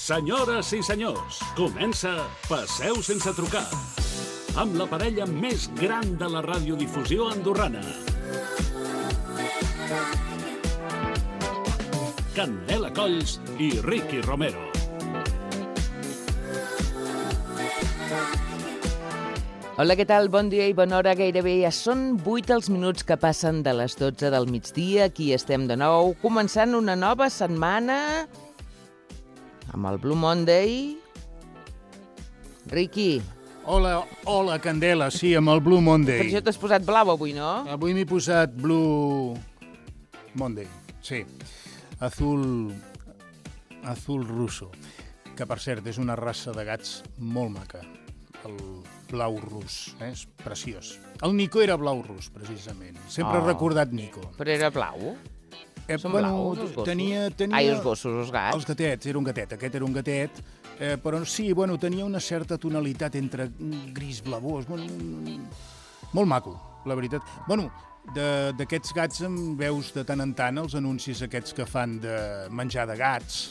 Senyores i senyors, comença Passeu sense trucar, amb la parella més gran de la radiodifusió andorrana. Candela Colls i Ricky Romero. Hola, què tal? Bon dia i bona hora. Gairebé ja són 8 els minuts que passen de les 12 del migdia. Aquí estem de nou, començant una nova setmana amb el Blue Monday. Ricky. Hola, Candela, sí, amb el Blue Monday. Per això t'has posat blau avui, no? Avui m'he posat Blue Monday, sí. Azul russo, que per cert és una raça de gats molt maca, el blau rus, és preciós. El Nico era blau rus, precisament. Sempre he recordat Nico. Però era blau? Són blaus, els gossos? Tenia... Els gossos, els gats? Els gatets, era un gatet, aquest era un gatet, però sí, tenia una certa tonalitat entre gris blavós, molt maco, la veritat. D'aquests gats en veus de tant en tant els anuncis aquests que fan de menjar de gats,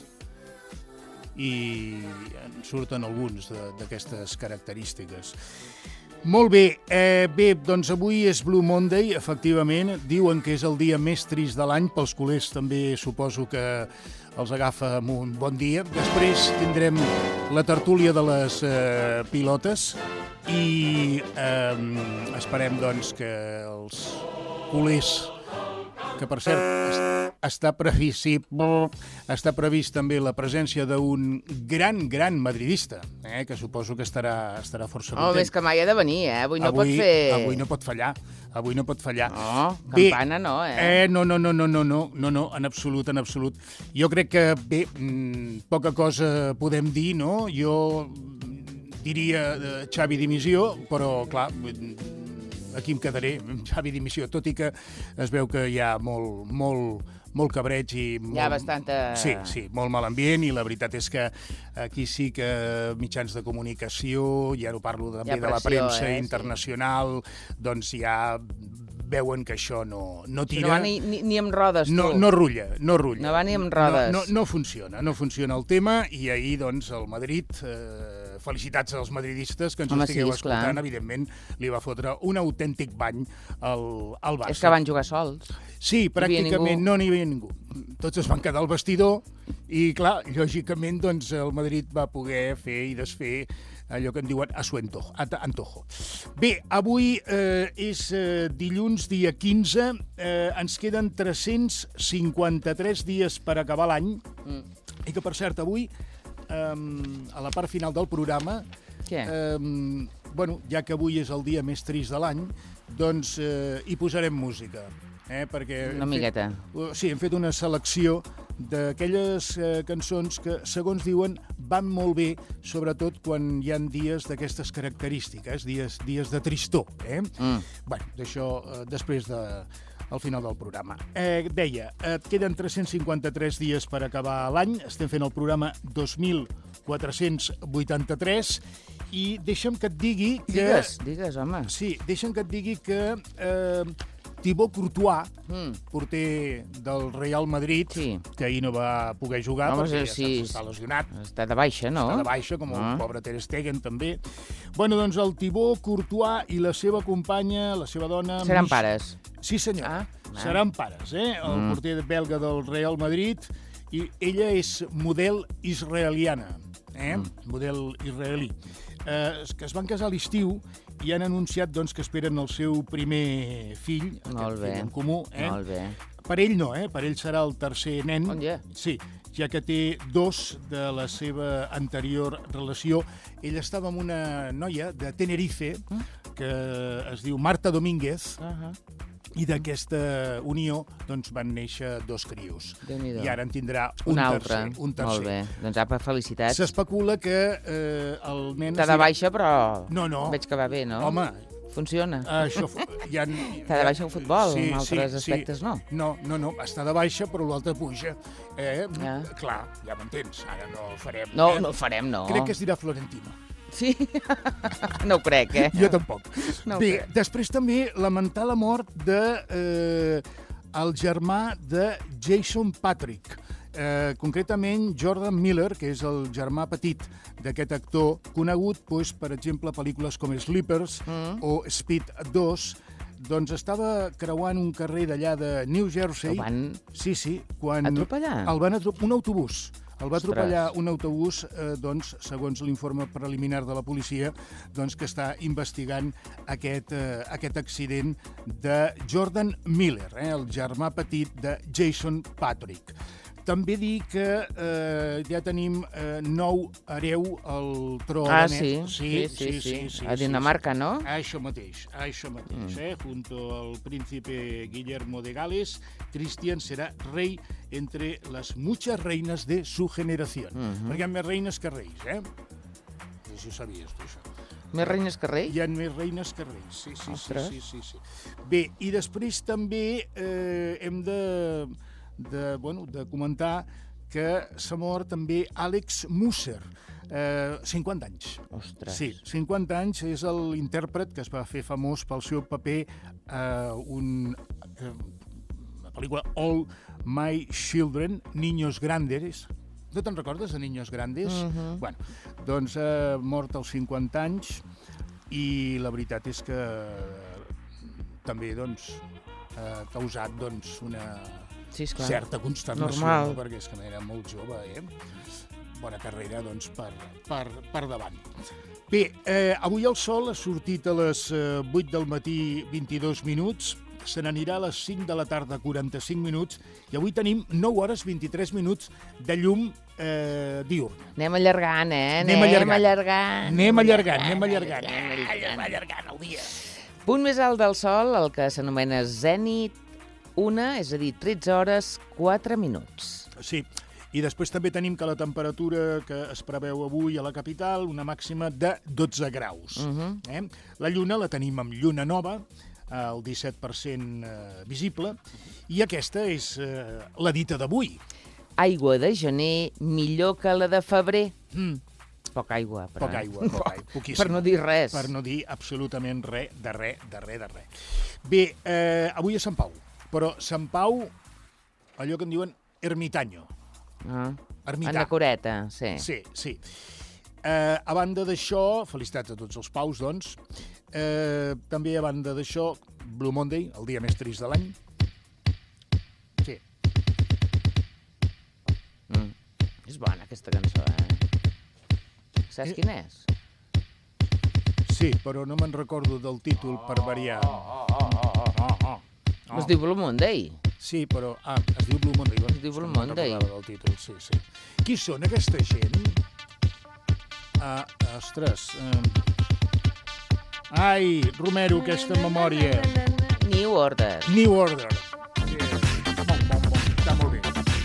i en surten alguns d'aquestes característiques. Molt bé, doncs avui és Blue Monday, efectivament. Diuen que és el dia més trist de l'any, pels culers també suposo que els agafa amb un bon dia. Després tindrem la tertúlia de les pilotes i esperem doncs que els culers, que per cert està previst també la presència d'un gran madridista, que suposo que estarà força content. Més que mai ha de venir, Avui no pot fer... Avui no pot fallar. No, campana no, No, en absolut. Jo crec que, poca cosa podem dir, no? Jo diria Xavi dimissió, però, clar, aquí em quedaré, Xavi dimissió, tot i que es veu que hi ha molt cabreig i... Hi ha bastanta... Sí, molt mal ambient, i la veritat és que aquí sí que mitjans de comunicació, ja no parlo també de la premsa internacional, doncs ja veuen que això no tira... No va ni amb rodes, tu. No rulla. No va ni amb rodes. No funciona el tema, i ahir, doncs, el Madrid... Felicitats als madridistes que ens estigueu escoltant. Evidentment, li va fotre un autèntic bany al Barça. És que van jugar sols. Sí, pràcticament no n'hi havia ningú. Tots es van quedar al vestidor i, clar, lògicament, doncs, el Madrid va poder fer i desfer allò que en diuen a su antojo. Bé, avui és dilluns, dia 15. Ens queden 353 dies per acabar l'any. I que, per cert, avui... a la part final del programa, ja que avui és el dia més trist de l'any, doncs hi posarem música. Perquè una miqueta. Sí, hem fet una selecció d'aquelles cançons que, segons diuen, van molt bé, sobretot quan hi ha dies d'aquestes característiques, dies de tristor. D'això després al final del programa. Deia, et queden 353 dies per acabar l'any, estem fent el programa 2483, i deixa'm que et digui que... Digues, home. Sí, deixa'm que et digui que Thibaut Courtois, porter del Real Madrid, que ahir no va poder jugar perquè ja està lesionat. Està de baixa, no? Està de baixa, com el pobre Ter Stegen, també. Doncs el Thibaut Courtois i la seva companya, la seva dona... Seran pares. Sí, senyor. Seran pares, El porter belga del Real Madrid, i ella és model israeliana, model israelí. Que es van casar a l'estiu i han anunciat doncs, que esperen el seu primer fill, fill en comú. Molt bé. Per ell no, per ell serà el tercer nen. Sí, ja que té 2 de la seva anterior relació. Ell estava amb una noia de Tenerife que es diu Marta Domínguez, i d'aquesta unió doncs, van néixer 2 crios. I ara en tindrà un tercer. Molt bé, doncs apa, felicitats. S'especula que el nen... Està de baixa, però no. Veig que va bé, no? Home... Funciona. Està de baixa el futbol, en altres aspectes no. No, està de baixa, però l'altre puja. Clar, ja m'entens, ara no ho farem. No ho farem, no. Crec que es dirà Florentino. Sí? No ho crec, Jo tampoc. Bé, després també lamentar la mort de el germà de Jason Patric, Concretament, Jordan Miller, que és el germà petit d'aquest actor, conegut, doncs, per exemple, pel·lícules com Sleepers o Speed 2, doncs estava creuant un carrer d'allà de New Jersey. El van quan atropellar? El van atropellar, un autobús. El va Ostres. atropellar un autobús, doncs, segons l'informe preliminar de la policia, doncs, que està investigant aquest accident de Jordan Miller, el germà petit de Jason Patrick. També dir que ja tenim nou hereu al tro Ah, danès. sí. A Dinamarca, no? Això mateix. Junto al príncipe Guillermo de Gales, Christian serà rei entre les muchas reinas de su generación. Perquè hi ha més reines que reis, No sé si ho sabies, tu, això. Més reines que rei? Hi ha més reines que reis, sí. Bé, i després també hem de comentar que s'ha mort també Alex Musser, 50 anys. Ostres. Sí, 50 anys, és l'intèrpret que es va fer famós pel seu paper a una pel·lícula All My Children, Niños Grandes. No te'n recordes de Niños Grandes? Bueno, doncs mort als 50 anys i la veritat és que també ha causat una certa consternació, normal. Perquè és que era molt jove, Bona carrera, doncs, per davant. Bé, avui el sol ha sortit a les 8 del matí 22 minuts, se n'anirà a les 5 de la tarda 45 minuts, i avui tenim 9 hores 23 minuts de llum diurna. Anem allargant, Anem allargant el dia. Punt més alt del sol, el que s'anomena zènit 1, és a dir, 13 hores 4 minuts. Sí, i després també tenim que la temperatura que es preveu avui a la capital, una màxima de 12 graus. La lluna la tenim amb lluna nova, el 17% visible, i aquesta és la dita d'avui. Aigua de gener millor que la de febrer. Poca aigua, però. Poca aigua, poquíssim. Per no dir res. Per no dir absolutament res, de res. Bé, avui és Sant Pau, però Sant Pau, allò que en diuen ermitaño. Ermità. Anacoreta, sí. Sí. A banda d'això, felicitats a tots els Paus, doncs, també a banda d'això, Blue Monday, el dia més trist de l'any. Sí. És bona aquesta cançó, Saps quin és? Sí, però no me'n recordo del títol per variar. Es diu Blue Monday. Sí, però... es diu Blue Monday. Es diu Blue Monday. No recordava del títol, sí. Qui són aquesta gent? Ostres... Ai, Romero, aquesta memòria. New Order. Sí. Està molt bé.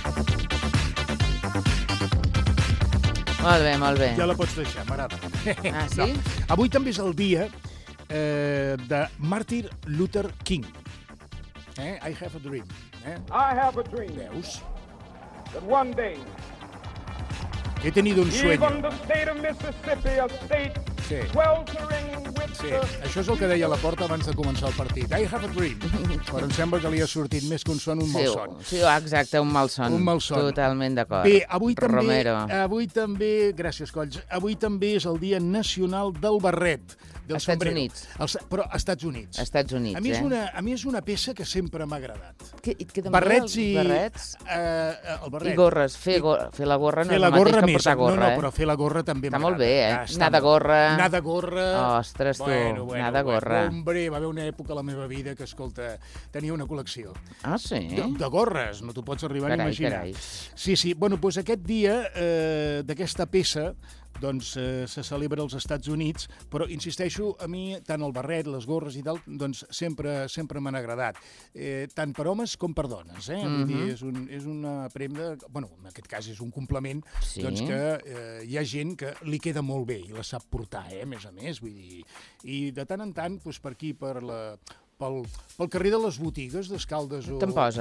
Molt bé. Ja la pots deixar, m'agrada. Ah, sí? No. Avui també és el dia de Martin Luther King. I have a dream. I have a dream. Veus? That one day, He tenido un sueño. even the state of Mississippi, a state Sí. sweltering with Sí, the... això és el que deia a la porta abans de començar el partit. I have a dream. Però em sembla que li ha sortit més que un son, un malson. Sí, exacte, un malson. Un malson. Totalment d'acord. Bé, avui també, gràcies, Colls, avui també és el Dia Nacional del Barret. Del Estats sombrero. Units. Però als Estats Units. Estats Units, a mi és una peça que sempre m'ha agradat. Et queden Barrets bé i... els barrets? El barret. I gorres. Fer la gorra no Fer és la el mateix gorra que més. portar gorra, No, però fer la gorra també Està m'agrada. molt bé, Està Anar de molt gorra. bé. Anar de gorra... Ostres, tu, anar de gorra. Hombre, va haver una època a la meva vida que, escolta, tenia una col·lecció. Ah, sí? De gorres, no t'ho pots arribar a imaginar. Carai. Sí. Bueno, doncs aquest dia d'aquesta peça doncs se celebra als Estats Units, però insisteixo, a mi tant el barret, les gorres i tal, doncs sempre m'han agradat, tant per homes com per dones, Vull dir, és una prenda, bueno, en aquest cas és un complement, Sí. doncs que hi ha gent que li queda molt bé i la sap portar, a més, vull dir, i de tant en tant, doncs per aquí, pel carrer de les botigues d'Escaldes o... Te'n poses?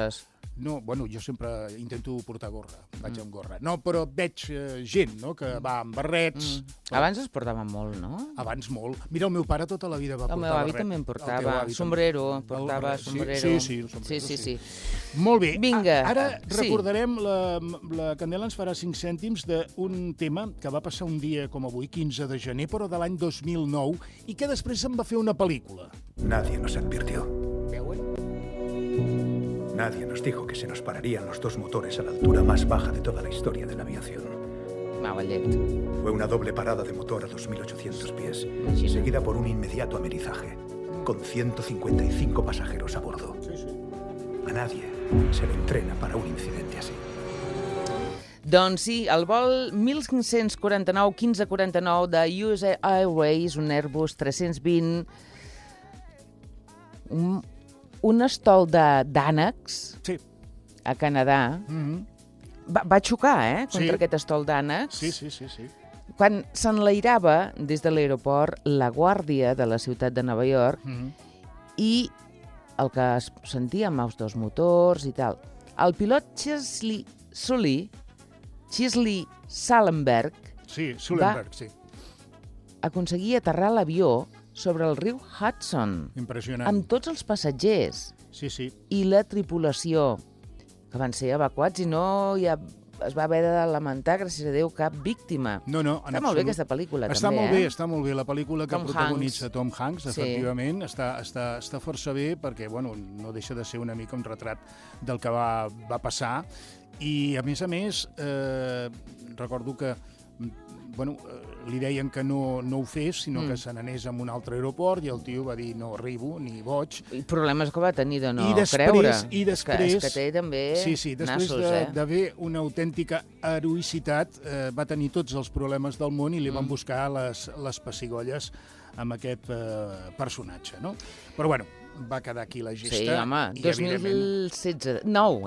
No, bueno, jo sempre intento portar gorra, vaig amb gorra. No, però veig gent, no?, que va amb barrets. Abans es portava molt, no? Abans molt. Mira, el meu pare tota la vida va portar barret. El meu avi també en portava. Sombrero, portava sombrero. Sí, el sombrero. Sí. Molt bé. Vinga. Ara recordarem, la Candela ens farà 5 cèntims d'un tema que va passar un dia com avui, 15 de gener, però de l'any 2009, i que després se'n va fer una pel·lícula. Nadie nos advirtió. Veuen? Nadie nos dijo que se nos pararían los 2 motores a la altura más baja de toda la historia de la aviación. Mavallet. Fue una doble parada de motor a 2.800 pies, seguida por un inmediato amerizaje, con 155 pasajeros a bordo. A nadie se le entrena para un incidente así. Doncs sí, el vol 1549-1549 de USA Airways, un Airbus 320, un estol d'ànecs a Canadà va xocar, contra aquest estol d'ànecs. Sí. Quan s'enlairava des de l'aeroport la guàrdia de la ciutat de Nova York i el que es sentia amb els 2 motors i tal. El pilot Chesley Sullenberg aconseguia aterrar l'avió sobre el riu Hudson. Impressionant. Amb tots els passatgers. Sí. I la tripulació, que van ser evacuats i no es va haver de lamentar, gràcies a Déu, cap víctima. No, està molt bé aquesta pel·lícula, està també, Està molt bé. La pel·lícula que protagonitza Tom Hanks, Sí. efectivament, està força bé perquè, bueno, no deixa de ser una mica un retrat del que va passar. I, a més, recordo que li deien que no ho fes, sinó que se n'anés a un altre aeroport i el tio va dir no arribo, ni boig. I problemes que va tenir de no creure. I després... És que té també després d'haver una autèntica heroïcitat, va tenir tots els problemes del món i li van buscar les pessigolles amb aquest personatge, no? Però, bueno, va quedar aquí la gesta. Sí, home, 2016...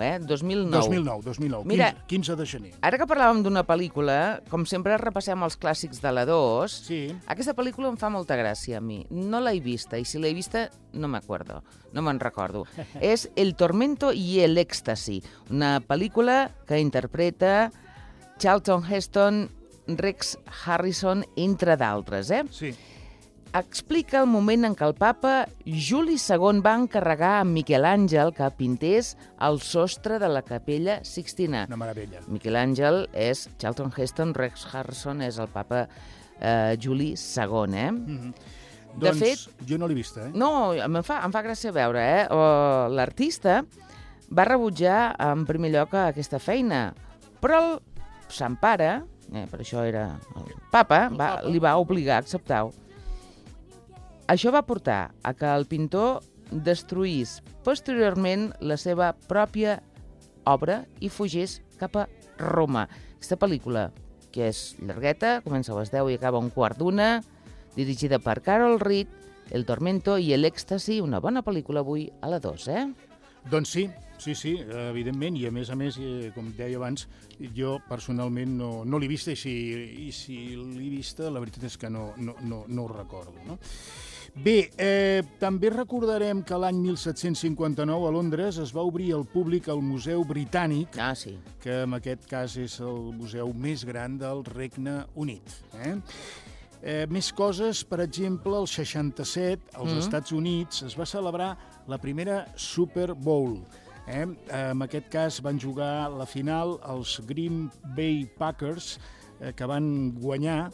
2009. Mira, 15 de gener. Ara que parlàvem d'una pel·lícula, com sempre repassem els clàssics de la 2, aquesta pel·lícula em fa molta gràcia a mi. No l'he vista, i si l'he vista no m'acuerdo, no me'n recordo. És El tormento y el éxtasi, una pel·lícula que interpreta Charlton Heston, Rex Harrison, entre d'altres, Sí. Explica el moment en què el papa Juli II va encarregar a Miquel Àngel que pintés el sostre de la capella Sixtina. Una meravella. Miquel Àngel és Charlton Heston, Rex Harrison és el papa Juli II, De fet, jo no l'he vista, No, em fa gràcia veure, l'artista va rebutjar en primer lloc aquesta feina, però el Sant Pare, per això era el papa, li va obligar a acceptar-ho. Això va portar a que el pintor destruís posteriorment la seva pròpia obra i fugís cap a Roma. Aquesta pel·lícula, que és llargueta, comença a les 10 i acaba a 1:15, dirigida per Carol Reed, El tormento y el éxtasi, una bona pel·lícula avui a la 2, Doncs sí, evidentment, i a més, com deia abans, jo personalment no l'he vista, i si l'he vista, la veritat és que no ho recordo, no? Bé, també recordarem que l'any 1759 a Londres es va obrir al públic el Museu Britànic, que en aquest cas és el museu més gran del Regne Unit. Més coses, per exemple, el 67, als Estats Units, es va celebrar la primera Super Bowl. En aquest cas van jugar la final els Green Bay Packers, que van guanyar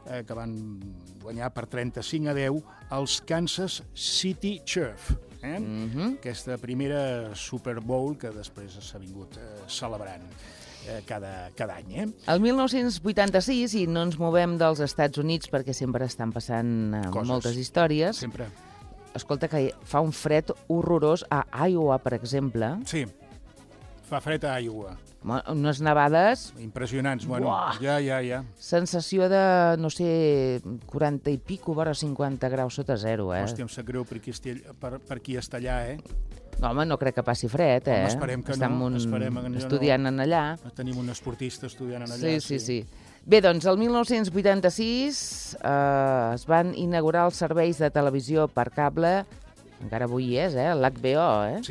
per 35-10 els Kansas City Chiefs. Aquesta primera Super Bowl que després s'ha vingut celebrant cada any. El 1986, i no ens movem dels Estats Units perquè sempre estan passant moltes històries, sempre. Escolta, que fa un fred horrorós a Iowa, per exemple. Sí, fa fred a Iowa. Unes nevades... Impressionants, bueno, ja. Sensació de, no sé, 40 i pico, vora 50 graus sota zero, Hòstia, em sap greu per qui està allà, No, home, no crec que passi fred, Home, esperem que no. Estem estudiant en allà. Tenim un esportista estudiant en allà. Sí. Bé, doncs, el 1986 es van inaugurar els serveis de televisió per cable, encara avui és, l'HBO, Sí.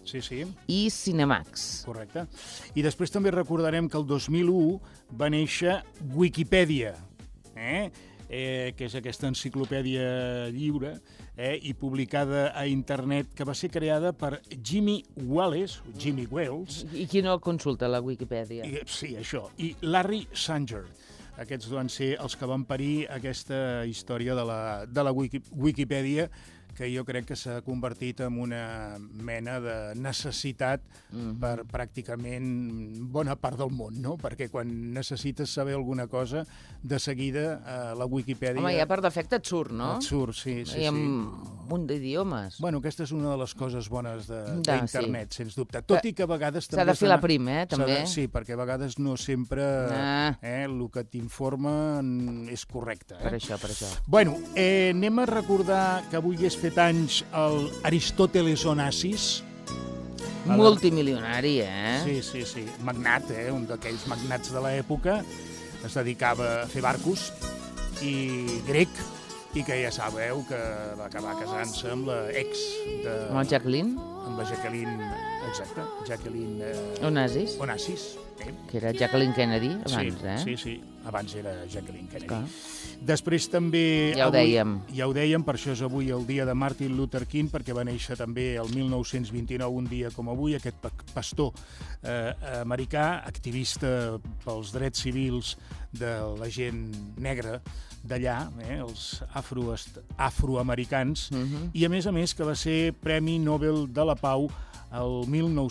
i Cinemax. Correcte. I després també recordarem que el 2001 va néixer Wikipedia, que és aquesta enciclopèdia lliure i publicada a internet, que va ser creada per Jimmy Wales. I qui no consulta la Wikipedia? Sí, això. I Larry Sanger. Aquests van ser els que van parir aquesta història de la Wikipedia, que jo crec que s'ha convertit en una mena de necessitat per pràcticament bona part del món, no? Perquè quan necessites saber alguna cosa, de seguida la Wikipedia... Home, ja per defecte et surt, no? Et surt, sí. I amb un munt d'idiomes. Bueno, aquesta és una de les coses bones d'internet, sens dubte. Tot i que a vegades... S'ha de filar prim, també. Sí, perquè a vegades no sempre el que t'informa és correcte. Per això. Bueno, anem a recordar que avui és fet anys el Aristóteles Onassis. Multimilionari, Sí. Magnat, un d'aquells magnats de l'època. Es dedicava a fer barcos i grec, i que ja sabeu que va acabar casant-se amb la ex de... Amb el Jacqueline? Amb la Jacqueline, exacte, Jacqueline... Onassis. Que era Jacqueline Kennedy, abans, Sí, abans era Jacqueline Kennedy. Clar. Després també... Ja ho dèiem. Ja ho dèiem, per això és avui el dia de Martin Luther King, perquè va néixer també el 1929, un dia com avui, aquest pastor americà, activista pels drets civils de la gent negra d'allà, els afroamericans, i a més que va ser Premi Nobel de la Pau el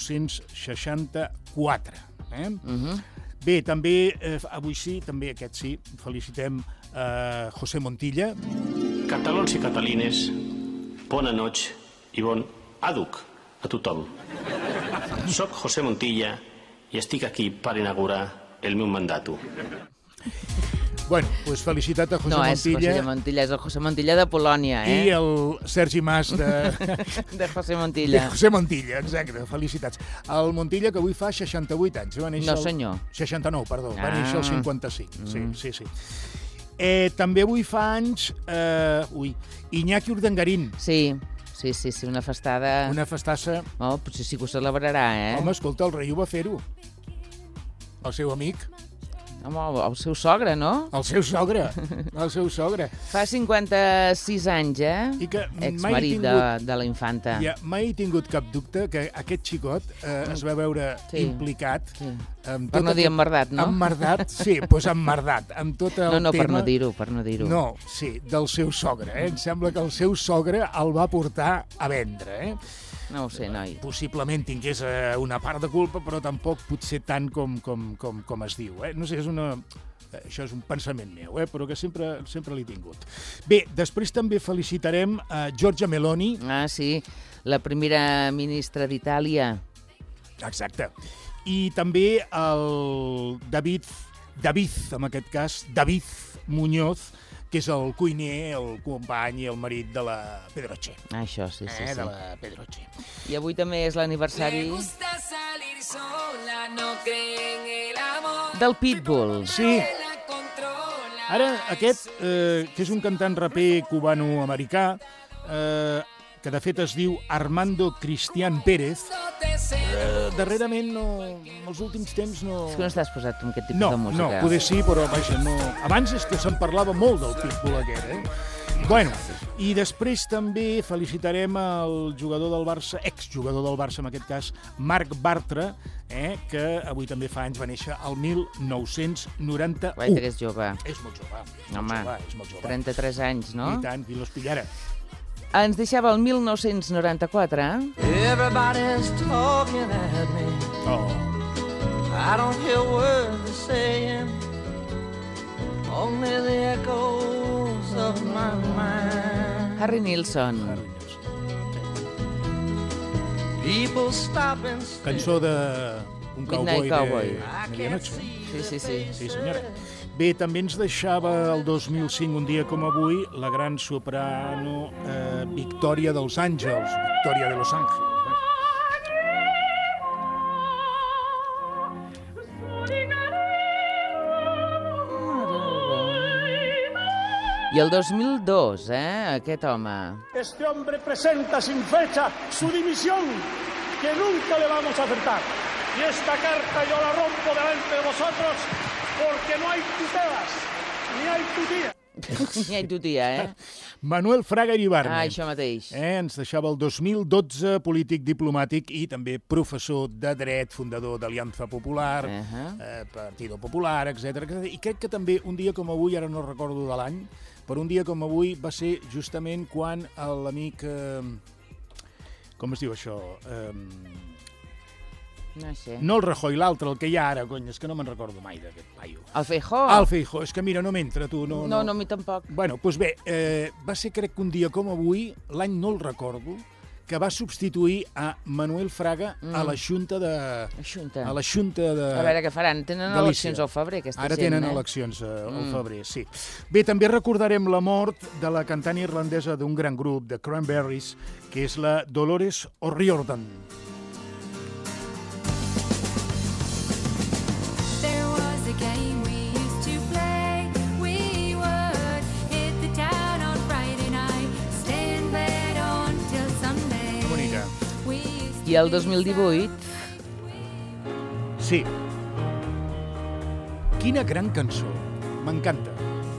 1964. Bé, també, avui sí, també aquest sí, felicitem José Montilla. Catalans i catalines, bona noig i bon àduc a tothom. Soc José Montilla i estic aquí per inaugurar el meu mandato. Bueno, doncs felicitat a José Montilla. No és José Montilla, és el José Montilla de Polònia, I el Sergi Mas de... de José Montilla. De José Montilla, exacte, felicitats. El Montilla, que avui fa 68 anys. Va néixer no, senyor. 69, perdó, va néixer el 55. Sí. També avui fa anys... Iñaki Urdangarín. Sí, una festada... Una festassa... Oh, potser sí que ho celebrarà, Home, escolta, el rei ho va fer-ho. El seu amic. Home, el seu sogre, no? El seu sogre. Fa 56 anys, I que exmarit de la infanta. Mai he tingut cap dubte que aquest xicot es va veure implicat... Per no dir emmerdat, no? Emmerdat, sí, doncs emmerdat. Amb tot el tema... No, per no dir-ho. No, sí, del seu sogre. Em sembla que el seu sogre el va portar a vendre, No ho sé, noi. Possiblement tingués una part de culpa, però tampoc potser tant com es diu. No sé, això és un pensament meu, però que sempre l'he tingut. Bé, després també felicitarem a Giorgia Meloni. Ah, sí, la primera ministra d'Itàlia. Exacte. I també el David, en aquest cas, David Muñoz, que és el cuiner, el company i el marit de la Pedroche. Això, sí. De la Pedroche. I avui també és l'aniversari del Pitbull. Sí. Ara, aquest, que és un cantant raper cubano-americà, que de fet es diu Armando Cristian Pérez, darrerament, els últims temps no... És que no estàs posat amb aquest tipus de música. No, poder sí, però vaja, no... Abans és que se'n parlava molt del Pitbull aquest, Bueno, i després també felicitarem el jugador del Barça, exjugador del Barça, en aquest cas, Marc Bartra, que avui també fa anys, va néixer el 1991. Guaita que és jove. És molt jove. Home, 33 anys, no? I tant, qui los pillara. Ens deixava el 1994. Everybody's talking at me. I don't hear words they're saying. Only the echoes of my mind. Harry Nilsson. People stop and stare. Cançó d'un cowboy de medianoche. Sí. Sí, senyora. Bé, també ens deixava el 2005, un dia com avui, la gran soprano Victoria dels Àngels, Victoria de Los Ángeles. I el 2002, aquest home. Este hombre presenta sin fecha su dimisión que nunca le vamos a acertar. Y esta carta yo la rompo delante de vosotros porque no hay tutelas, ni hay tutía. Ni hi tutia, Manuel Fraga Iribarne. Això mateix. Ens deixava el 2012 polític diplomàtic i també professor de dret, fundador d'Aliança Popular, Partido Popular, etc. I crec que també un dia com avui, ara no recordo de l'any, però un dia com avui va ser justament quan l'amic... com es diu això? No sé. No el Rajoy, l'altre, el que hi ha ara, cony, és que no me'n recordo mai d'aquest paio. El Feijóo? El Feijóo, és que mira, no m'entra, tu. No, a mi tampoc. Bueno, doncs bé, va ser crec que un dia com avui, l'any no el recordo, que va substituir a Manuel Fraga a la Junta de... A la Junta de... A veure què faran, tenen eleccions al febrer, aquesta gent, Ara tenen eleccions al febrer, sí. Bé, també recordarem la mort de la cantant irlandesa d'un gran grup, de Cranberries, que és la Dolores O'Riordan. I el 2018... Sí. Quina gran cançó. M'encanta.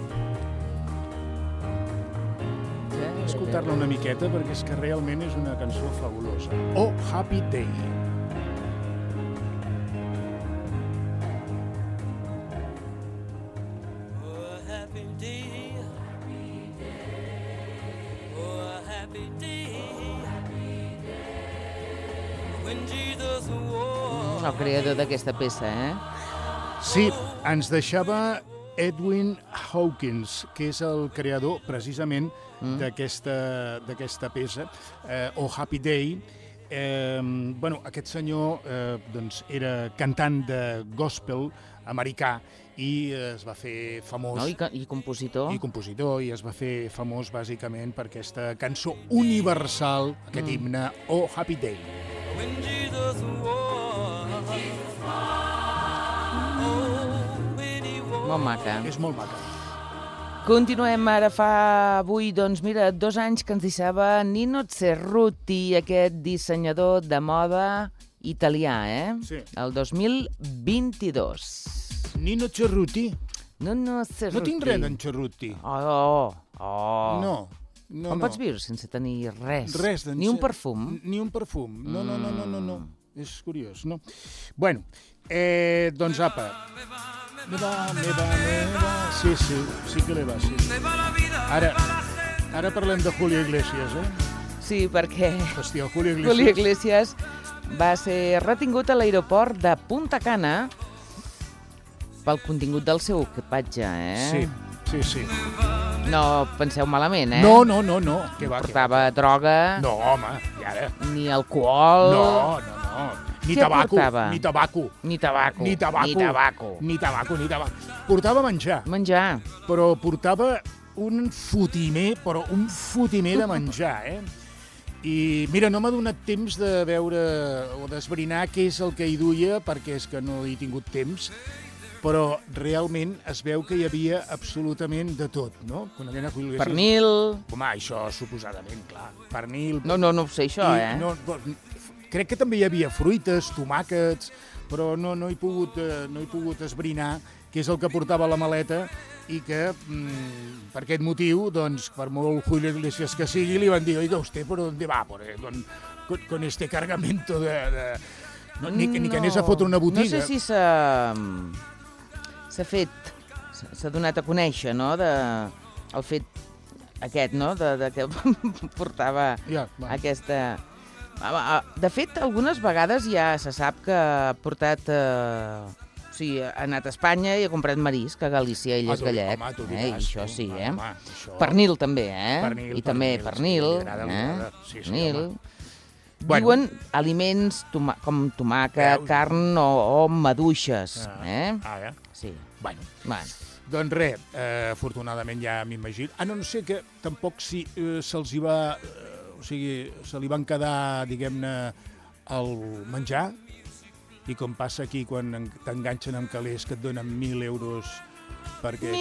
Escoltar-la una miqueta perquè és que realment és una cançó fabulosa. Oh, Happy Day. El creador d'aquesta peça, Sí, ens deixava Edwin Hawkins, que és el creador, precisament, d'aquesta peça, Oh Happy Day. Aquest senyor era cantant de gospel americà i es va fer famós... I compositor. I compositor, i es va fer famós, bàsicament, per aquesta cançó universal, aquest himne, Oh Happy Day. Molt maca. És molt maca. Continuem ara, fa avui, 2 anys que ens deixava Nino Cerruti, aquest dissenyador de moda italià, Sí. El 2022. Nino Cerruti? Nino Cerruti. No tinc res d'en Cerruti. No. Com pots viure sense tenir res? Res d'en Ni un perfum? Ni un perfum. No. És curiós, no? Bueno, doncs apa. Meva. Sí que le va, sí. Ara parlem de Julio Iglesias, Sí, perquè Hòstia, Julio Iglesias va ser retingut a l'aeroport de Punta Cana pel contingut del seu equipatge, Sí. No penseu malament, No. Portava droga... No, home, i ara? Ni alcohol... No. Ni tabaco. Portava menjar. Però portava un fotimer de menjar, I mira, no m'ha donat temps de veure o d'esbrinar què és el que hi duia, perquè és que no he tingut temps, però realment es veu que hi havia absolutament de tot, no? Pernil... Home, això suposadament, clar. Pernil... No ho sé, això, Crec que també hi havia fruites, tomàquets, però no he pogut esbrinar què és el que portava la maleta i que, per aquest motiu, doncs, per molt Julio Iglesias que sigui, li van dir, oiga, usted por dónde va con este cargamento de... Ni que anés a fotre una botiga. No sé si s'ha donat a conèixer, no?, el fet aquest, no?, de que portava aquesta... De fet, algunes vegades ja se sap que ha portat... ha anat a Espanya i ha comprat marisc a Galícia, ell és gallec. I això sí, Pernil també, I també pernil. Diuen aliments com tomàquet, carn o maduixes. Sí. Bueno. Doncs res, afortunadament ja m'imagino. No sé que tampoc si se'ls hi va... O sigui, se li van quedar, diguem-ne, el menjar, i com passa aquí quan t'enganxen amb calés que et donen 1.000 euros perquè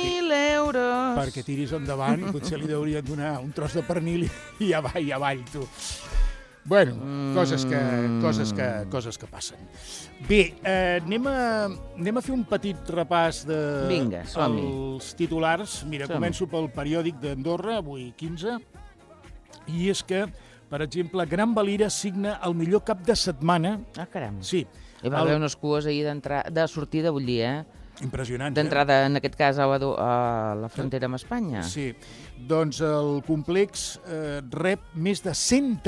tiris endavant, i potser li deurien donar un tros de pernil i avall, tu. Bueno, coses que passen. Bé, anem a fer un petit repàs dels titulars. Mira, començo pel periòdic d'Andorra, avui 15, i és que, per exemple, Gran Valira signa el millor cap de setmana. Ah, caram. Sí. Hi va haver unes cues ahir de sortida, vull dir, Impressionant. D'entrada, en aquest cas, a la frontera amb Espanya. Sí. Doncs el complex rep més de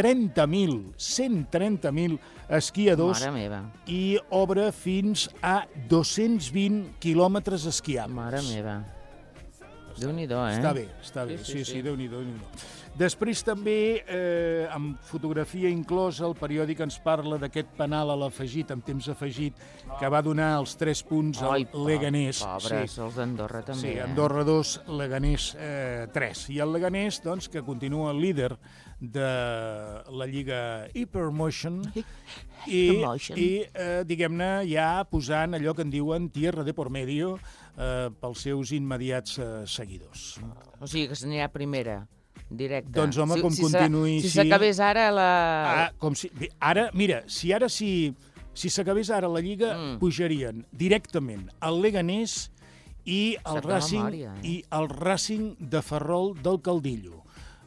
130.000 esquiadors i obre fins a 220 quilòmetres esquiables. Mare meva. Déu-n'hi-do, Està bé. Sí, Déu-n'hi-do. Després també, amb fotografia inclosa, el periòdic ens parla d'aquest penal a l'afegit, amb temps afegit, que va donar els 3 punts al Leganés. Pobres, els d'Andorra també. Sí, Andorra 2, Leganés 3. I el Leganés, doncs, que continua líder de la Lliga Hypermotion i diguem-ne, ja posant allò que en diuen tierra de por medio pels seus immediats seguidors. O sigui que s'anirà a primera, directe. Doncs, home, com continuï així... Si s'acabés ara la... Ara, mira, si s'acabés ara la Lliga, pujarien directament al Leganés i el Racing de Ferrol del Caldillo.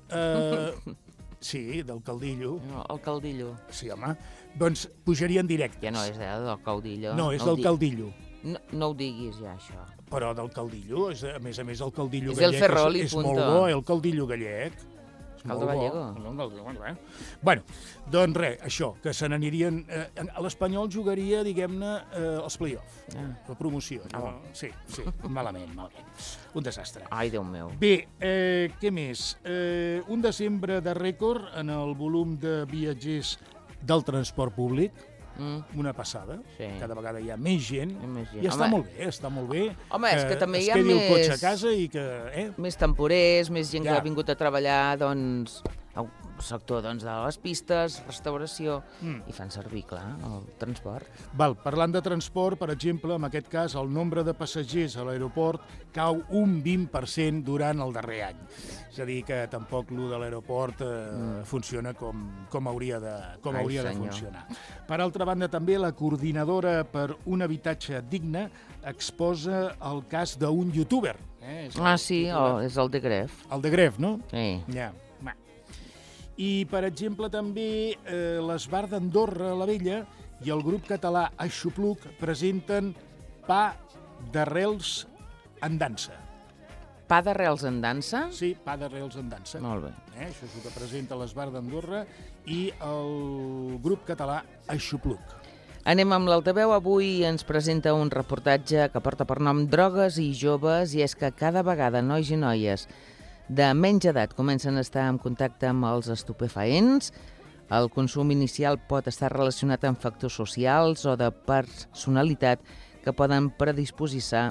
Sí, del Caldillo. No, el Caldillo. Sí, home. Doncs pujarien directes. Ja no és del Caldillo. No, és del Caldillo. No ho diguis ja, això. Però del Caldillo, a més, el Caldillo gallec és el Ferrol i punto. És molt bo, el Caldillo gallec. Caldo gallego. Bueno, doncs res, això, que se n'anirien... L'Espanyol jugaria, diguem-ne, els play-off, la promoció. Sí, malament. Un desastre. Ai, Déu meu. Bé, què més? Un desembre de rècord en el volum de viatgers del transport públic. Una passada. Cada vegada hi ha més gent. I està molt bé. Home, és que també hi ha més... Es quedi el cotxe a casa i que... Més temporers, més gent que ha vingut a treballar, doncs... el sector de les pistes, restauració, i fan servir, clar, el transport. Parlant de transport, per exemple, en aquest cas, el nombre de passatgers a l'aeroport cau un 20% durant el darrer any. És a dir, que tampoc allò de l'aeroport funciona com hauria de funcionar. Per altra banda, també la coordinadora per un habitatge digne exposa el cas d'un youtuber. Sí, és el de Gref. El de Gref, no? Sí. Ja. I, per exemple, també l'Esbar d'Andorra la Vella i el grup català Aixopluc presenten Pa d'arrels en dansa. Pa d'arrels en dansa? Sí, Pa d'arrels en dansa. Molt bé. Això és el que presenta l'Esbar d'Andorra i el grup català Aixopluc. Anem amb l'altaveu. Avui ens presenta un reportatge que porta per nom Drogues i joves, i és que cada vegada nois i noies de menys edat comencen a estar en contacte amb els estupefaents. El consum inicial pot estar relacionat amb factors socials o de personalitat que poden predisposar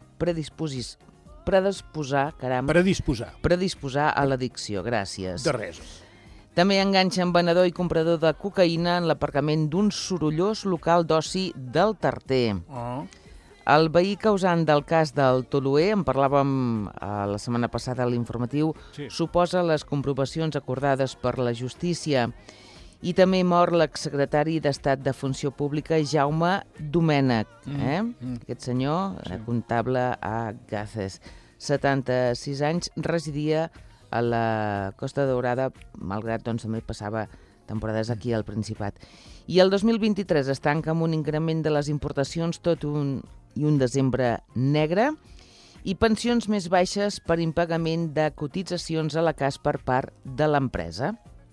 a l'addicció. Gràcies. De res. També enganxen venedor i comprador de cocaïna en l'aparcament d'un sorollós local d'oci del Tarter. El veí causant del cas del Toluer, en parlàvem la setmana passada a l'informatiu, suposa les comprovacions acordades per la justícia. I també mor l'exsecretari d'Estat de Funció Pública, Jaume Domènech. Aquest senyor, comptable a Gazes. 76 anys, residia a la Costa Daurada, malgrat també passava temporades aquí al Principat. I el 2023 es tanca amb un increment de les importacions i un desembre negre, i pensions més baixes per impagament de cotitzacions a la CAS per part de l'empresa.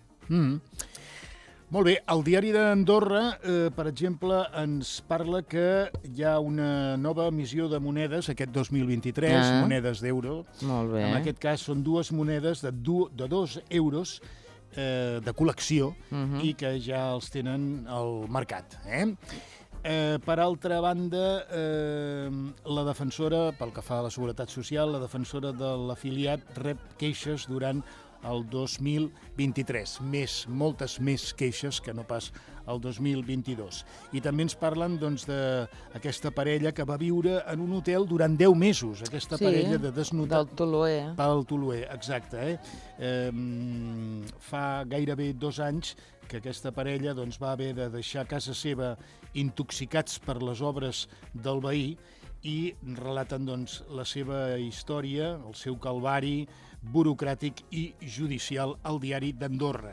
Molt bé, el diari d'Andorra, per exemple, ens parla que hi ha una nova emissió de monedes aquest 2023, monedes d'euro. Molt bé. En aquest cas són dues monedes de 2 euros de col·lecció i que ja els tenen al mercat. Per altra banda, la defensora, pel que fa a la Seguretat Social, la defensora de l'afiliat rep queixes durant el 2023. Moltes més queixes que no pas el 2022. I també ens parlen d'aquesta parella que va viure en un hotel durant 10 mesos. Aquesta parella de desnotat... Del Toluer. Del Toluer, exacte. Fa gairebé 2 anys que aquesta parella va haver de deixar casa seva intoxicats per les obres del veí i relaten la seva història, el seu calvari burocràtic i judicial al diari d'Andorra.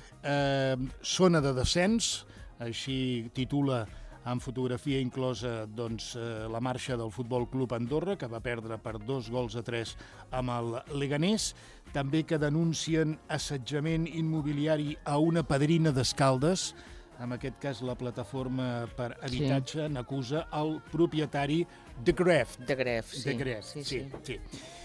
Zona de descens, així titula amb fotografia inclosa la marxa del Futbol Club Andorra, que va perdre per 2-3 amb el Leganés. També que denuncien assetjament immobiliari a una padrina d'Escaldes. En aquest cas, la plataforma per habitatge n'acusa el propietari de Gref. De Gref, sí. Sí.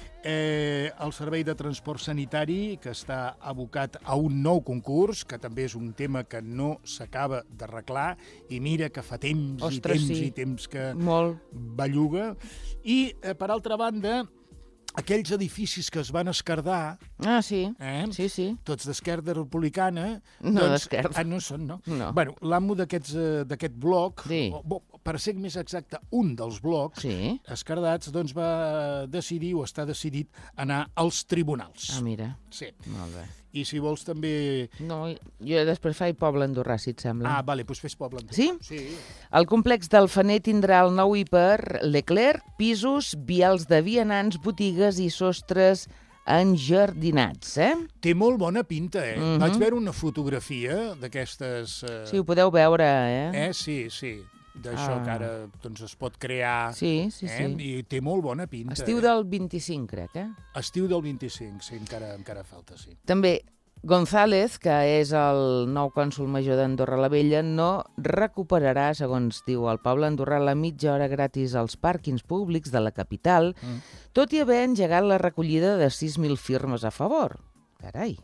El servei de transport sanitari, que està abocat a un nou concurs, que també és un tema que no s'acaba d'arreglar, i mira que fa temps i temps que belluga. I, per altra banda, aquells edificis que es van esquerdar... Ah, sí. Sí. Tots d'Esquerda Republicana... No, d'Esquerda. No són, no? Bueno, l'amo d'aquest bloc, per ser més exacte, un dels blocs esquerdats, va decidir, o està decidit, anar als tribunals. Ah, mira. Sí. Molt bé. I si vols també... No, jo després faig Poble Andorrà, si et sembla. Ah, vale, doncs fes Poble Andorrà. Sí? Sí. El complex del Fener tindrà el nou hiper Leclerc, pisos, vials de vianants, botigues i sostres enjardinats, Té molt bona pinta, Vaig veure una fotografia d'aquestes... Sí, ho podeu veure, Sí. D'això que ara es pot crear. Sí. I té molt bona pinta. Estiu del 25, crec, Estiu del 25, sí, encara falta, sí. També González, que és el nou cònsol major d'Andorra la Vella, no recuperarà, segons diu el poble andorrà, la mitja hora gratis als pàrquings públics de la capital, tot i haver engegat la recollida de 6.000 firmes a favor. Carai.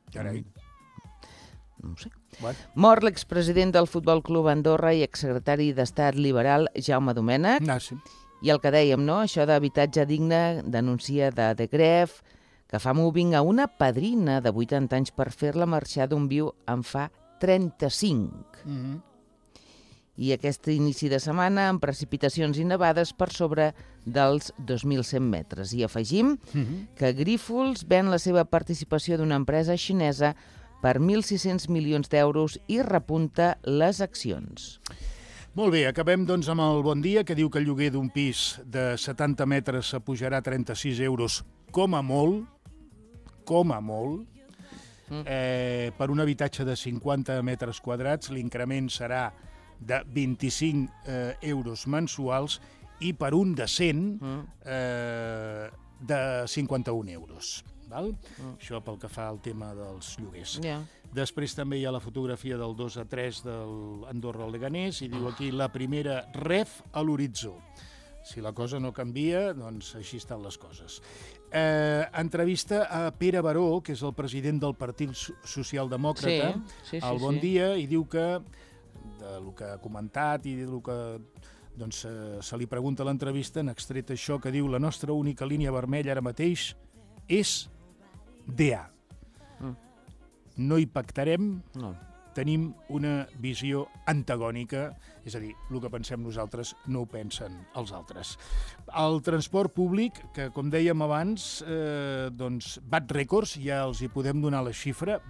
No ho sé. Mor l'expresident del Futbol Club Andorra i exsecretari d'Estat liberal Jaume Domènech. I el que dèiem, no? Això d'habitatge digne, denuncia de Gref, que fa moving a una padrina de 80 anys per fer-la marxar d'on viu en fa 35. I aquest inici de setmana amb precipitacions i nevades per sobre dels 2.100 metres. I afegim que Grífols ven la seva participació d'una empresa xinesa per 1.600 milions d'euros i repunta les accions. Molt bé, acabem amb el Bon Dia, que diu que el lloguer d'un pis de 70 metres s'apujarà a 36 euros com a molt, per un habitatge de 50 metres quadrats l'increment serà de 25 euros mensuals i per un de 100 de 51 euros. Això pel que fa al tema dels lloguers. Després també hi ha la fotografia del 2-3 de l'Andorra al Leganés i diu aquí la primera ref a l'horitzó. Si la cosa no canvia, doncs així estan les coses. Entrevista a Pere Baró, que és el president del Partit Socialdemòcrata, al Bon Dia, i diu que, del que ha comentat i del que se li pregunta a l'entrevista, han extret això que diu la nostra única línia vermella ara mateix és DA. No hi pactarem, tenim una visió antagònica, és a dir, el que pensem nosaltres no ho pensen els altres. El transport públic, que com dèiem abans, bat rècords, ja els hi podem donar la xifra,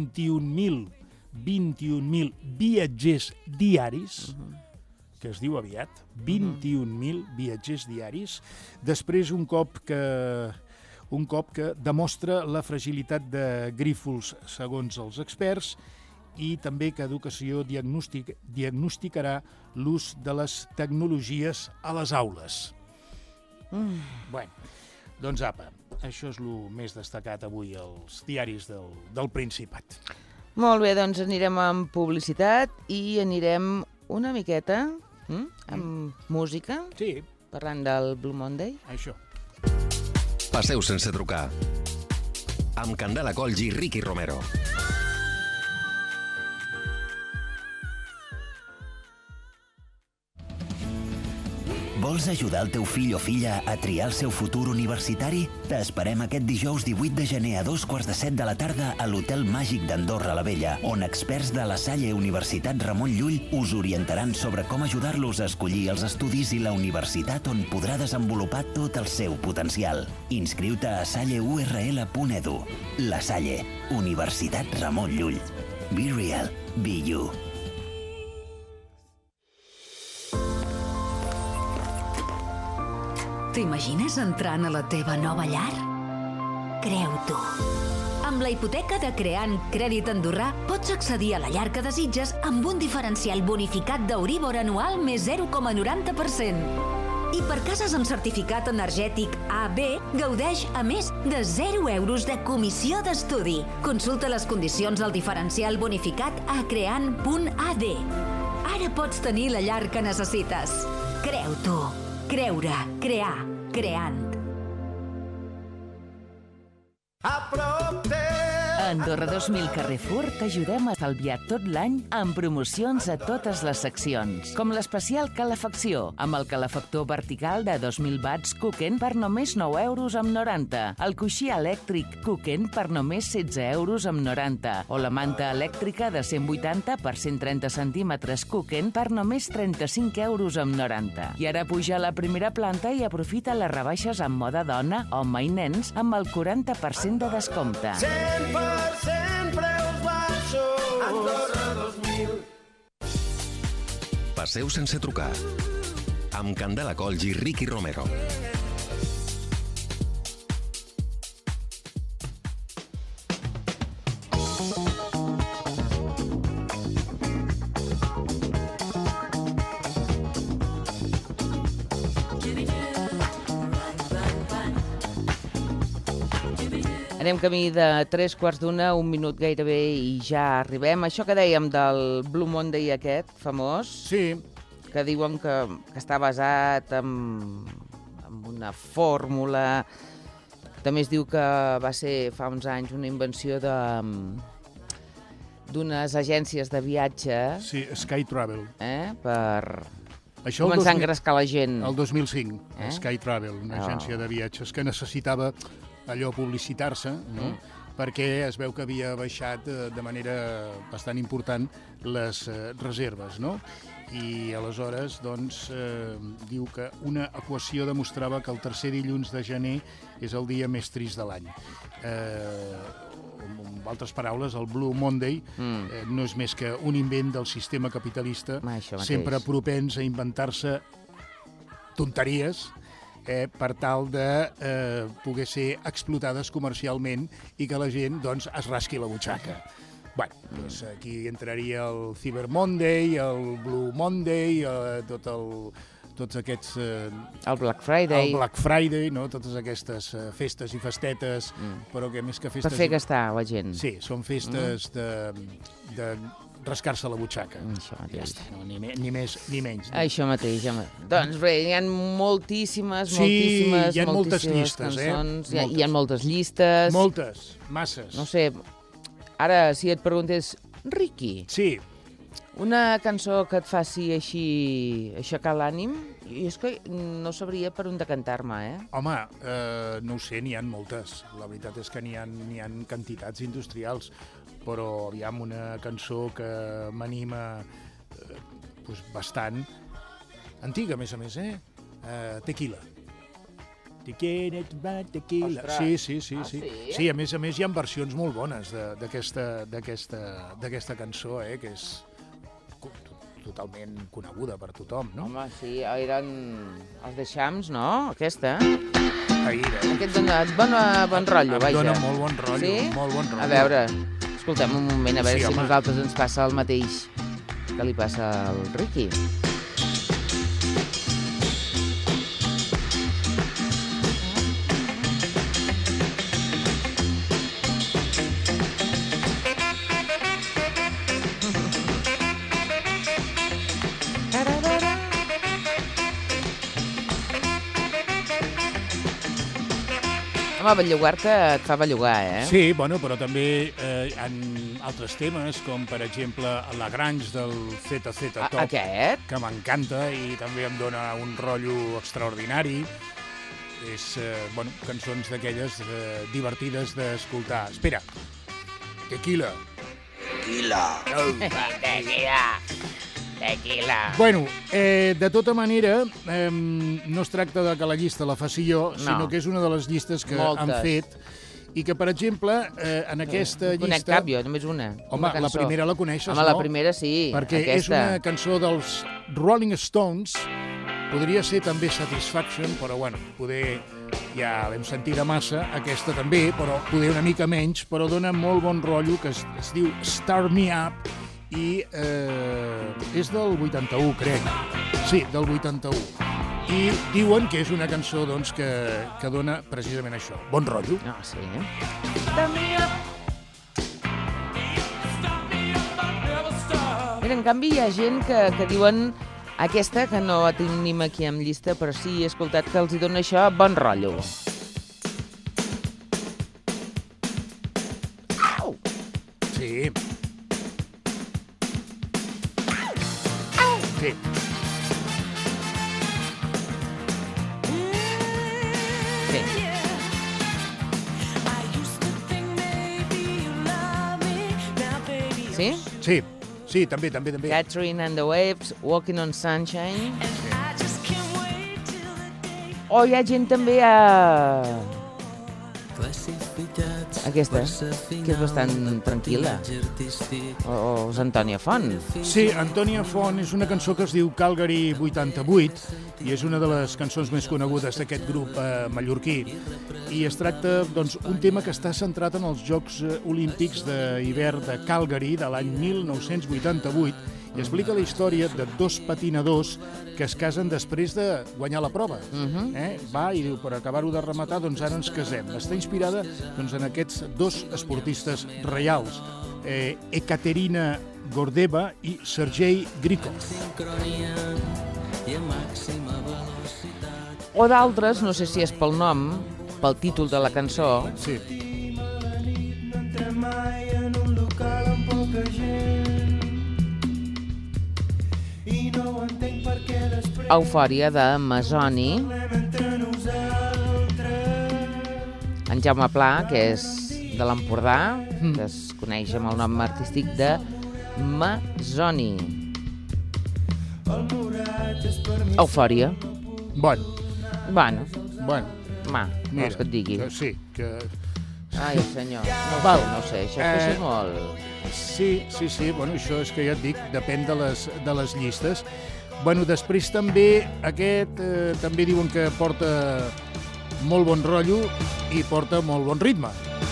21.000 viatgers diaris, que es diu aviat, 21.000 viatgers diaris, després un cop que demostra la fragilitat de Grífols segons els experts i també que Educació diagnosticarà l'ús de les tecnologies a les aules. Bé, doncs apa, això és el més destacat avui als diaris del Principat. Molt bé, doncs anirem amb publicitat i anirem una miqueta amb música, parlant del Blue Monday. Això. Passeu sense trucar. Amb Candela Colls i Ricky Romero. Vols ajudar el teu fill o filla a triar el seu futur universitari? T'esperem aquest dijous 18 de gener a 2:15 de la tarda a l'Hotel Màgic d'Andorra la Vella, on experts de la Salle Universitat Ramon Llull us orientaran sobre com ajudar-los a escollir els estudis i la universitat on podrà desenvolupar tot el seu potencial. Inscriu-te a salleurl.edu. La Salle, Universitat Ramon Llull. Be real. Be You. T'imagines entrant a la teva nova llar? Creu-t'ho. Amb la hipoteca de Creant Crèdit Andorrà pots accedir a la llar que desitges amb un diferencial bonificat d'Euríbor anual més 0,90%. I per cases amb certificat energètic AB, gaudeix, a més, de 0 euros de comissió d'estudi. Consulta les condicions del diferencial bonificat a creant.ad. Ara pots tenir la llar que necessites. Creu-t'ho. Creure, crear, creant. A Andorra 2000 Carrefour t'ajudem a estalviar tot l'any amb promocions a totes les seccions, com l'especial calefacció, amb el calefactor vertical de 2.000 watts Kuken per només 9 euros amb 90, el coixí elèctric Kuken per només 16 euros amb 90, o la manta elèctrica de 180 per 130 centímetres Kuken per només 35 euros amb 90. I ara puja a la primera planta i aprofita les rebaixes en moda dona, home i nens amb el 40% de descompte. 100% preus baixos. Andorra 2000. Passeu sense trucar. Amb Candela Colls i Ricky Romero. Anem camí de 3:15, un minut gairebé i ja arribem. Això que dèiem del Blue Monday aquest, famós, sí, que diuen que està basat en una fórmula. També es diu que va ser fa uns anys una invenció d'unes agències de viatge. Sí, Sky Travel. Per això començar a engrescar la gent. El 2005, Sky Travel, una agència de viatges que necessitava allò publicitar-se, no? Perquè es veu que havia baixat de manera bastant important les reserves, no? I aleshores, doncs, diu que una equació demostrava que el tercer dilluns de gener és el dia més trist de l'any. En altres paraules, el Blue Monday no és més que un invent del sistema capitalista, sempre propens a inventar-se tonteries per tal de poder ser explotades comercialment i que la gent doncs, es rasqui la butxaca. Bé, doncs aquí entraria el Cyber Monday, el Blue Monday, tots aquests... El Black Friday. El Black Friday, no? Totes aquestes festes i festetes, però que més que festes... Per fer gastar la gent. Sí, són festes de rascar-se la butxaca. Això mateix. Ja està, no, ni més ni menys. No? Això mateix. Doncs bé, hi ha moltíssimes moltes llistes, cançons, hi ha moltes llistes. Moltes, masses. No sé, ara si et preguntés, Ricky, sí, una cançó que et faci així aixecar l'ànim, i és que no sabria per on decantar-me, Home, no ho sé, n'hi ha moltes. La veritat és que n'hi ha quantitats industrials, però aviam, una cançó que m'anima bastant, antiga, a més, Tequila. Tequila. Sí. Sí, a més hi ha versions molt bones d'aquesta cançó, que és totalment coneguda per tothom, no? Home, sí, eren els de Shams, no? Aquesta. Aquest dona bon rotllo, vaja. Em dona molt bon rotllo, sí? Molt bon rotllo. A veure, escoltem un moment, a veure si a nosaltres ens passa el mateix que li passa al Ricky. Home, bellugar-te et fa bellugar, Sí, bueno, però també hi ha altres temes, com per exemple La Grange del ZZ Top. Aquest? Que m'encanta i també em dona un rotllo extraordinari. És, cançons d'aquelles divertides d'escoltar. Espera. Tequila. Tequila. Bueno, de tota manera, no es tracta de que la llista la faci jo, sinó que és una de les llistes que han fet I que, per exemple, en aquesta llista... Conec cap, jo, només una. Home, la primera la coneixes, no? Home, la primera sí, perquè aquesta. És una cançó dels Rolling Stones, podria ser també Satisfaction, però bueno, poder... Ja l'hem sentida massa, aquesta també, però poder una mica menys, però dona molt bon rotllo, que es diu Start Me Up, i és del 81, crec. Sí, del 81. I diuen que és una cançó doncs, que dona precisament això, bon rotllo. Ah, sí. Mira, en canvi, hi ha gent que diuen aquesta, que no la tenim aquí en llista, però sí he escoltat que els hi dona això bon rotllo. Au! Sí. Sí. Sí? Sí, sí, també. Catherine and the Waves, Walking on Sunshine. O hi ha gent també aquesta, que és bastant tranquil·la. O és Antònia Font. Sí, Antònia Font és una cançó que es diu Calgary 88 i és una de les cançons més conegudes d'aquest grup mallorquí. I es tracta d'un tema que està centrat en els Jocs Olímpics d'hivern de Calgary de l'any 1988 i explica la història de dos patinadors que es casen després de guanyar la prova. Va i diu, per acabar-ho de rematar, doncs ara ens casem. Està inspirada en aquests dos esportistes reials, Ekaterina Gordeva i Sergei Grikov. O d'altres, no sé si és pel nom, pel títol de la cançó. Sí. Eufòria de Masoni. En Jaume Pla, que és de l'Empordà, que es coneix amb el nom artístic de Masoni. Eufòria. Bueno. Vols que et digui? Sí, que... Ai, senyor, no sé, això és molt... Sí, bueno, això és que ja et dic, depèn de les llistes. Bueno, després també, aquest també diuen que porta molt bon rotllo i porta molt bon ritme.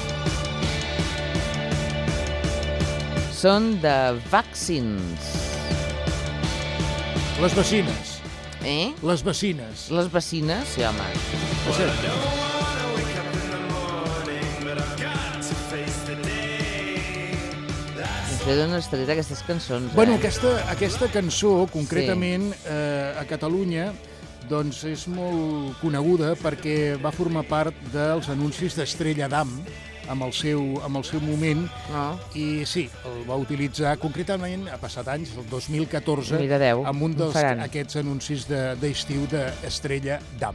Són de Vaccines. Les vecines. Eh? Les vecines. Les vecines? Sí, home. D'on has tret aquestes cançons? Bueno, aquesta cançó, concretament, a Catalunya, doncs és molt coneguda perquè va formar part dels anuncis d'Estrella Damm amb el seu moment, i sí, el va utilitzar concretament, ha passat anys, el 2014, amb un d'aquests anuncis d'estiu d'Estrella Damm.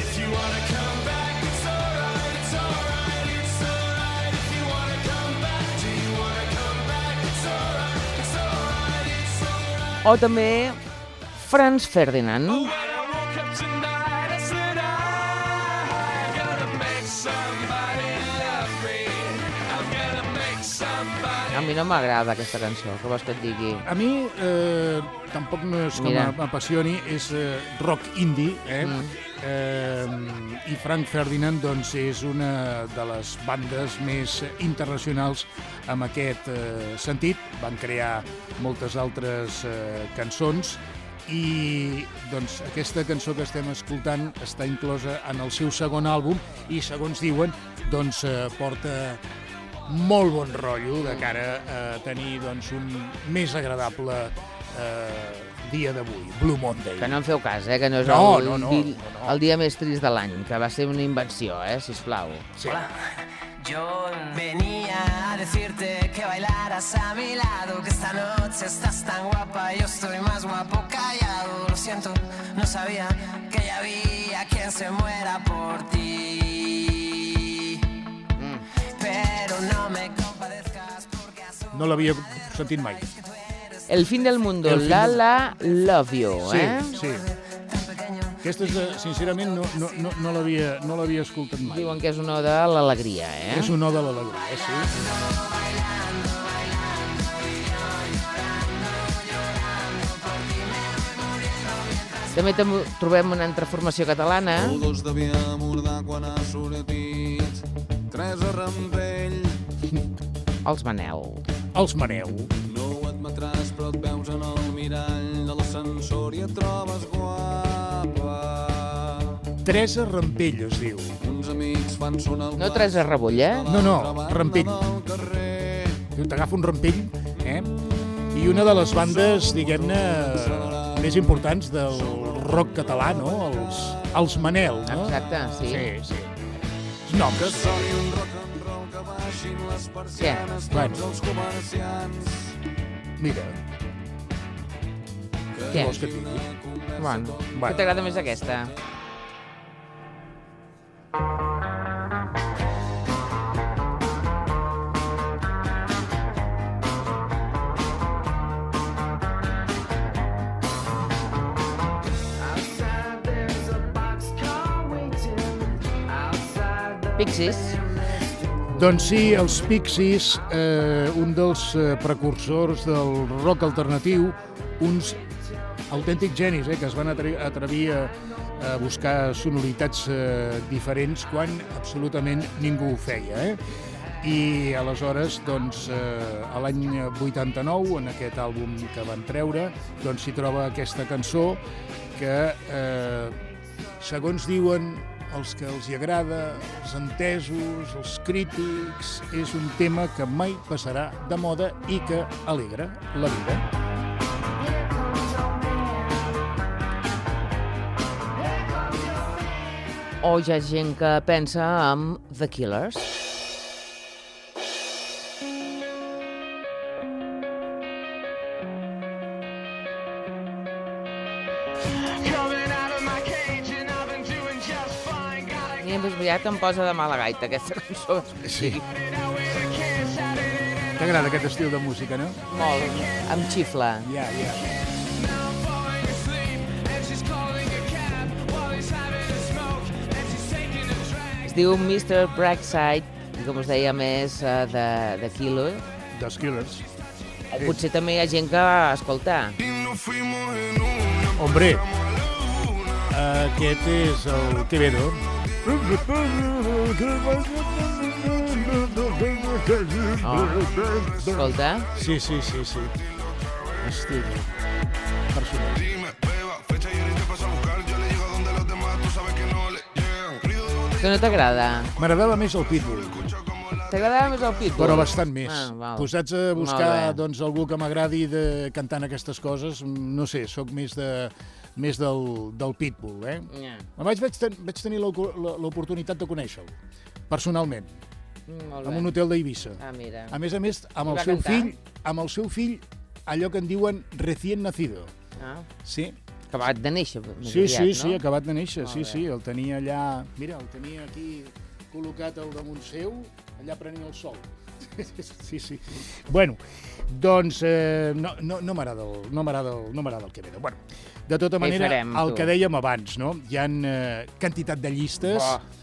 O també Franz Ferdinand. A mi no m'agrada aquesta cançó, què vols que et digui? A mi tampoc no és que m'apassioni, és rock indie, i Franz Ferdinand doncs, és una de les bandes més internacionals en aquest sentit. Van crear moltes altres cançons i doncs, aquesta cançó que estem escoltant està inclosa en el seu segon àlbum i, segons diuen, doncs, porta molt bon rotllo de cara a tenir doncs, un més agradable dia d'avui, Blue Monday. Que no en feu cas, que no és el dia més trist de l'any, que va ser una invenció, sisplau. Sí. Hola, yo venía a decirte que bailaras a mi lado, que esta noche estás tan guapa, yo estoy más guapo callado. Lo siento, no sabía que ya había quien se muera por ti. Pero no me compadezcas porque... No l'havia sentit mai. El fin del mundo, Lala Love You, Sí, sí. Aquesta, sincerament, no l'havia escoltat mai. Diuen que és una de l'alegria, És una de l'alegria, sí. També trobem una altra formació catalana. El dos devia mordar quan ha sortit Teresa Rampell. Els Manel. Els Manel. No ho admetràs, però et veus en el mirall de l'ascensor i et trobes guapa. Teresa Rampell es diu. Uns amics fan sonar el No Teresa Rebull, No, Rampell. T'agafa un rampell, I una de les bandes, diguem-ne, més importants del rock català, no? Els Manel, no? Exacte, sí. Sí. Noms. Que soni un rock and roll que baixin les persianes tots els comerciants. Mira. Què? Vols que et digui? Bueno, què t'agrada més aquesta? Pixies. Doncs sí, els Pixies, un dels precursors del rock alternatiu, uns autèntics genis, que es van atrevir a buscar sonoritats diferents quan absolutament ningú ho feia. I aleshores, doncs, a l'any 89, en aquest àlbum que van treure, doncs s'hi troba aquesta cançó que, segons diuen els que els hi agrada, els entesos, els crítics, és un tema que mai passarà de moda i que alegra la vida. O hi ha gent que pensa en The Killers. Ja que em posa de mala gaita, aquesta cançó. Sí. T'agrada aquest estil de música, no? Molt. Em xifla. Ja. Es diu Mr. Brightside, i com us deia, més de Killer. Dels Killers. O potser també hi ha gent que escolta. Hombre, aquest és el Quevedo. Escolta. Sí. Estic personal. Que no t'agrada? M'agradava més el Pitbull. T'agradava més el Pitbull? Però bastant més. Posats a buscar algú que m'agradi cantant aquestes coses, no sé, sóc més del Pitbull, Vaig tenir l'oportunitat de conèixer-lo, personalment, en un hotel d'Eivissa. Mira. A més, amb el seu fill, allò que en diuen recién nacido. Sí. Acabat de néixer. Sí, acabat de néixer, sí. El tenia allà, mira, el tenia aquí col·locat al damunt seu, allà prenent el sol. Sí. Bueno, doncs no m'agrada el Quevedo. Bueno, de tota manera, el que dèiem abans, no? Hi ha quantitat de llistes,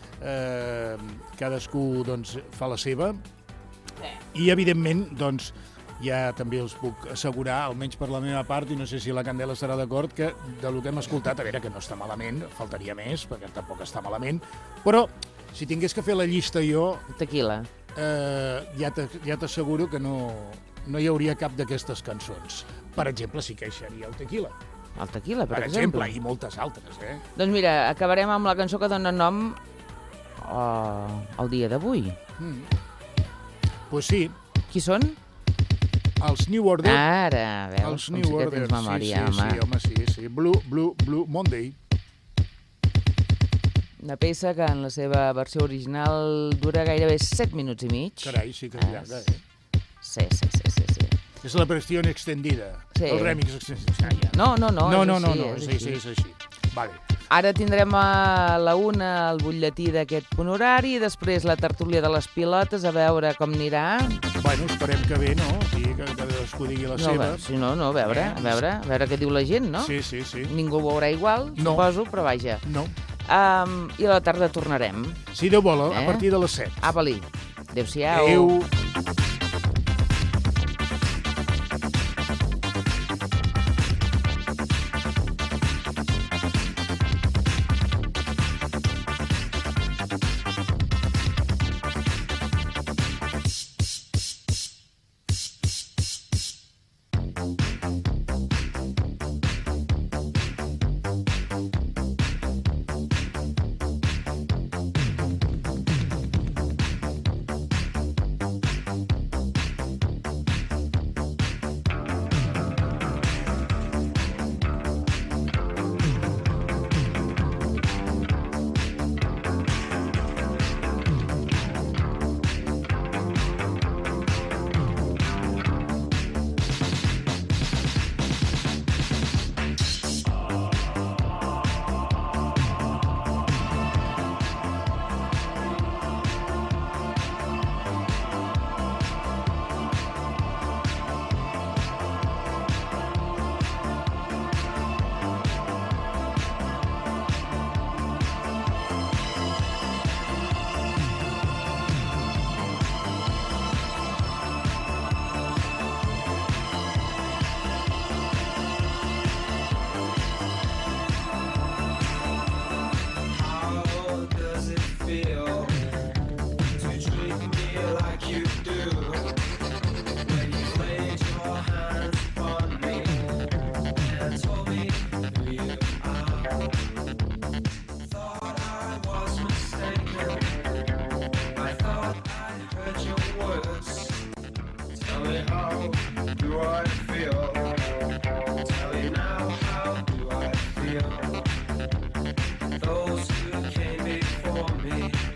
cadascú doncs, fa la seva, i evidentment doncs, ja també els puc assegurar, almenys per la meva part, i no sé si la Candela estarà d'acord, que del que hem escoltat, a veure, que no està malament, faltaria més, perquè tampoc està malament, però si tingués que fer la llista jo... Tequila. Ja t'asseguro que no hi hauria cap d'aquestes cançons. Per exemple, sí que hi seria el Tequila. El Tequila, per exemple. I moltes altres, Doncs mira, acabarem amb la cançó que dona nom al dia d'avui. Pues sí. Qui són? Els New Order. Ara, veus, com sí que tens memòria, home. Sí. Blue Monday. Una peça que en la seva versió original dura gairebé 7 minuts i mig. Carai, sí que és llarga, Sí. És la versió extendida. Sí. El remix extendida. No, és així. Vale. Ara tindrem a la 1 el butlletí d'aquest punt horari i després la tertúlia de les pilotes, a veure com anirà. Bueno, esperem que bé, no? I que cadascú digui la seva. Si no, a veure què diu la gent, no? Sí. Ningú ho veurà igual, suposo, però vaja. No. I a la tarda tornarem. Si Déu vol, a partir de les 7. Valí. Adéu-siau. Adéu. Those who came before me